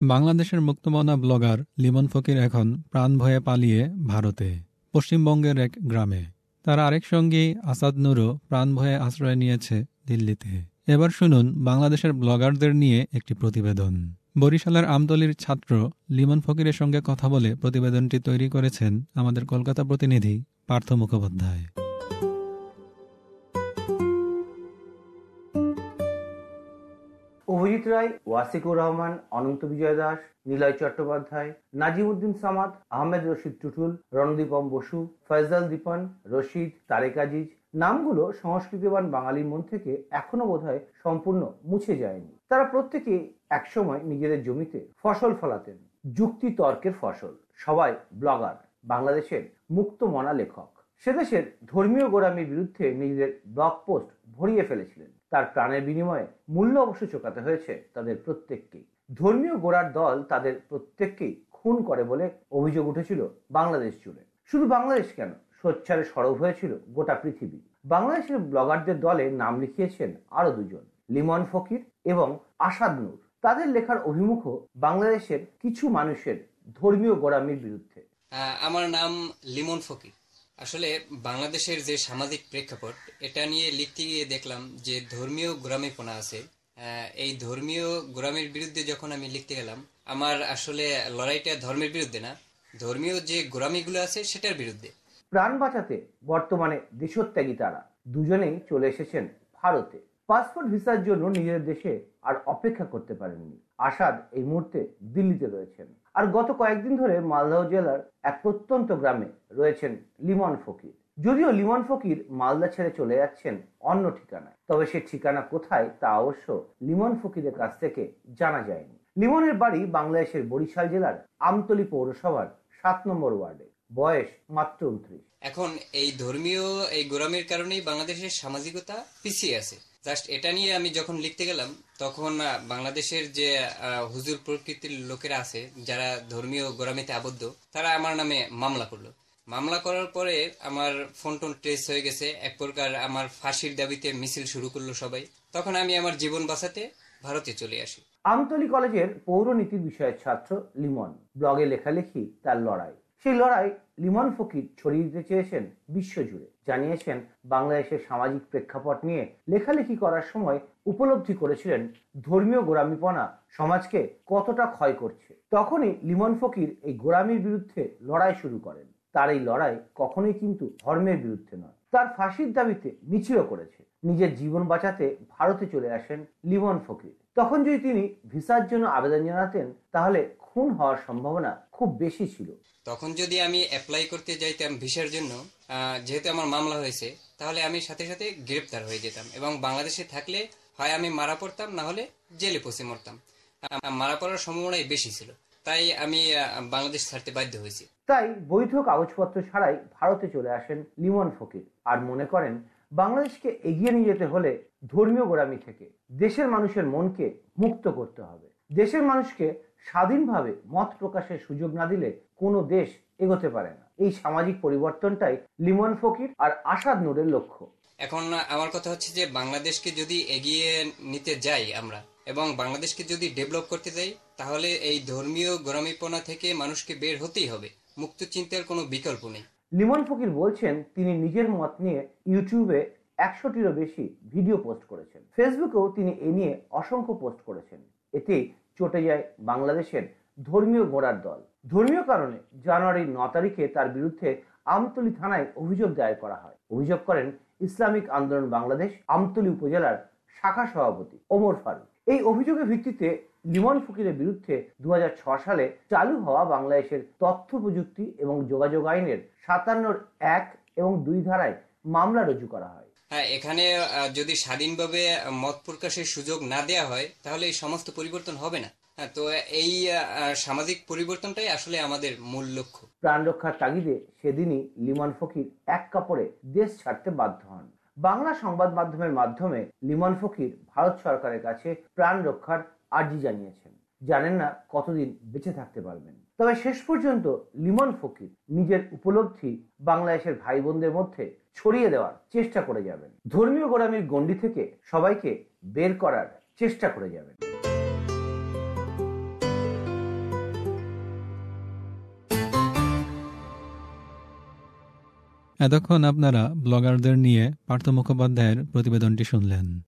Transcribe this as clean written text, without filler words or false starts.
বাংলাদেশের মুক্তমনা ব্লগার লিমন ফকির এখন প্রাণ ভয়ে পালিয়ে ভারতে, পশ্চিমবঙ্গের এক গ্রামে। তার আরেক সঙ্গী আসাদ নূরও প্রাণ ভয়ে আশ্রয় নিয়েছে দিল্লিতে। এবার শুনুন বাংলাদেশের ব্লগারদের নিয়ে একটি প্রতিবেদন। বরিশালের আমতলীর ছাত্র লিমন ফকিরের সঙ্গে কথা বলে প্রতিবেদনটি তৈরি করেছেন আমাদের কলকাতা প্রতিনিধি পার্থ মুখোপাধ্যায়। অভিজিৎ রায়, ওয়াসিকুর রহমান, অনন্ত বিজয় দাস, নিলয় চট্টোপাধ্যায়, নাজিমউদ্দিন সামাদ, আহমেদ রশিদ টুটুল, রণদীপম বসু, ফয়জাল দীপন, রশিদ, তারেক আজিজ নামগুলো সংস্কৃতিবান বাঙালির মন থেকে এখনো বোধহয় সম্পূর্ণ মুছে যায়নি। তারা প্রত্যেকে একসময় নিজেদের জমিতে ফসল ফলাতেন, যুক্তি তর্কের ফসল। সবাই ব্লগার, বাংলাদেশের মুক্ত মনা লেখক। সে দেশের ধর্মীয় গোঁড়ামির বিরুদ্ধে নিজেদের ব্লগ পোস্ট ভরিয়ে ফেলেছিলেন। তার প্রাণের বিনিময়ে মূল্য অবশ্য চোকাতে হয়েছে তাদের প্রত্যেককেই। ধর্মীয় গোঁড়ার দল তাদের প্রত্যেককেই খুন করে বলে অভিযোগ উঠেছিল বাংলাদেশ জুড়ে। শুধু বাংলাদেশ কেন, সোচ্চারে সরব হয়েছিল গোটা পৃথিবী। বাংলাদেশের ব্লগারদের দলে নাম লিখিয়েছেন আরো দুজন, লিমন ফকির এবং আসাদ নূর। তাদের লেখার অভিমুখও বাংলাদেশের কিছু মানুষের ধর্মীয় গোঁড়ামির বিরুদ্ধে। আমার নাম লিমন ফকির। আসলে বাংলাদেশের যে সামাজিক প্রেক্ষাপট, এটা নিয়ে লিখতে গিয়ে দেখলাম যে ধর্মীয় গোঁড়ামিপনা আছে। এই ধর্মীয় গোঁড়ামির বিরুদ্ধে যখন আমি লিখতে গেলাম, আমার আসলে লড়াইটা ধর্মের বিরুদ্ধে না, ধর্মীয় যে গোঁড়ামিগুলো আছে সেটার বিরুদ্ধে। প্রাণ বাঁচাতে বর্তমানে দেশত্যাগী তারা দুজনেই চলে এসেছেন ভারতে। পাসপোর্ট ভিসার জন্য নিজের দেশে আর অপেক্ষা করতে পারেননি। আসাদ এই মুহূর্তে দিল্লিতে রয়েছেন, আর গত কয়েকদিন ধরে মালদহ জেলার এক প্রত্যন্ত গ্রামে রয়েছেন লিমন ফকির। যদিও লিমন ফকির মালদা ছেড়ে চলে যাচ্ছেন অন্য ঠিকানায়, তবে সে ঠিকানা কোথায় তা অবশ্য লিমন ফকিরের কাছ থেকে জানা যায়নি। লিমনের বাড়ি বাংলাদেশের বরিশাল জেলার আমতলী পৌরসভার 7 নম্বর ওয়ার্ডে। বয়স মাত্র 29। এখন এই ধর্মীয় এই গোঁড়ামির কারণেই বাংলাদেশের সামাজিকতা পিছিয়ে আছে। জাস্ট এটা নিয়ে আমি যখন লিখতে গেলাম, তখন বাংলাদেশের যে হুজুর প্রকৃতির লোকেরা আছে যারা ধর্মীয় গোঁড়ামিতে আবদ্ধ, তারা আমার নামে মামলা করলো। মামলা করার পরে আমার ফোন টোন ট্রেস হয়ে গেছে। এক প্রকার আমার ফাঁসির দাবিতে মিছিল শুরু করলো সবাই। তখন আমি আমার জীবন বাঁচাতে ভারতে চলে আসি। আমতলী কলেজের পৌরনীতির বিষয়ের ছাত্র লিমন। ব্লগে লেখালেখি তার লড়াই। সেই লড়াই লিমন ফকির ছড়িয়ে দিতে চেয়েছেন বিশ্বজুড়ে। জানিয়েছেন বাংলাদেশের সামাজিক প্রেক্ষাপট নিয়ে লেখালেখি করার সময় উপলব্ধি করেছিলেন ধর্মীয় গোঁড়ামিপনা সমাজকে কতটা ক্ষয় করছে। তখনই লিমন ফকির এই গোঁড়ামির বিরুদ্ধে লড়াই শুরু করেন। তার এই লড়াই কখনোই কিন্তু ধর্মের বিরুদ্ধে নয়। তার ফাঁসির দাবিতে মিছিলও করেছে। নিজের জীবন বাঁচাতে ভারতে চলে আসেন লিমন ফকির। তখন যদি তিনি ভিসার জন্য আবেদন জানাতেন, তাহলে খুন হওয়ার সম্ভাবনা খুব বেশি ছিল। তখন যদি আমি অ্যাপ্লাই করতে যাইতাম ভিসার জন্য, যেহেতু আমার মামলা হয়েছে, তাহলে আমি সাথে সাথে গ্রেপ্তার হয়ে যেতাম এবং বাংলাদেশে থাকলে হয় আমি মারা পড়তাম, না হলে জেলে পচে মরতাম। মারা পড়ার সম্ভাবনাই বেশি ছিল, তাই আমি বাংলাদেশ ছাড়তে বাধ্য হয়েছি। তাই বৈধ কাগজপত্র ছাড়াই ভারতে চলে আসেন লিমন ফকির, আর মনে করেন বাংলাদেশকে এগিয়ে নিয়ে যেতে হলে ধর্মীয় গোঁড়ামি থেকে দেশের মানুষের মনকে মুক্ত করতে হবে। দেশের মানুষকে স্বাধীনভাবে মত প্রকাশের সুযোগ না দিলে কোনো দেশ এগোতে পারে না। এই সামাজিক পরিবর্তনটাই লিমন ফকির আর আসাদ নূরের লক্ষ্য। এখন আমার কথা হচ্ছে যে বাংলাদেশকে যদি এগিয়ে নিতে যাই আমরা, এবং বাংলাদেশকে যদি ডেভেলপ করতে যাই, তাহলে এই ধর্মীয় গোঁড়ামিপনা থেকে মানুষকে বের হতেই হবে। মুক্ত চিন্তার কোনো বিকল্প নেই। লিমন ফকির বলছেন, তিনি নিজের মত নিয়ে ইউটিউবে 100টিরও বেশি ভিডিও পোস্ট করেছেন। ফেসবুকেও তিনি এ নিয়ে অসংখ্য পোস্ট করেছেন। এতেই চটে যায় বাংলাদেশের ধর্মীয় গোঁড়ার দল। ধর্মীয় কারণে জানুয়ারির 9 তারিখে তার বিরুদ্ধে আমতলী থানায় অভিযোগ দায়ের করা হয়। অভিযোগ করেন ইসলামিক আন্দোলন বাংলাদেশ আমতলী উপজেলার শাখা সভাপতি ওমর ফারুক। এই অভিযোগের ভিত্তিতে লিমন ফকিরের বিরুদ্ধে 2006 সালে চালু হওয়া বাংলাদেশের তথ্য প্রযুক্তি এবং যোগাযোগ আইনের 57(1) এবং 2 ধারায় মামলা রুজু করা হয়। হ্যাঁ, এখানে যদি স্বাধীনভাবে মত প্রকাশের সুযোগ না দেয়া হয়, তাহলে এই সমস্ত পরিবর্তন হবে না। তো এই সামাজিক পরিবর্তনটাই আসলে আমাদের মূল লক্ষ্য। প্রাণ রক্ষার তাগিদে সেদিনই লিমন ফকির এক কাপড়ে দেশ ছাড়তে বাধ্য হন। বাংলা সংবাদ মাধ্যমের মাধ্যমে লিমন ফকির ভারত সরকারের কাছে প্রাণ রক্ষার আর্জি জানিয়েছেন। জানেন না কতদিন বেঁচে থাকতে পারবেন, তবে শেষ পর্যন্ত লিমন ফকির নিজের উপলব্ধি বাংলাদেশের ভাই বোনদের মধ্যে ছড়িয়ে দেওয়ার চেষ্টা করে যাবেন। ধর্মীয় গোঁড়ামির গণ্ডি থেকে সবাইকে বের করার চেষ্টা করে যাবেন। এতক্ষণ আপনারা ব্লগারদের নিয়ে পার্থ মুখোপাধ্যায়ের প্রতিবেদনটি শুনলেন।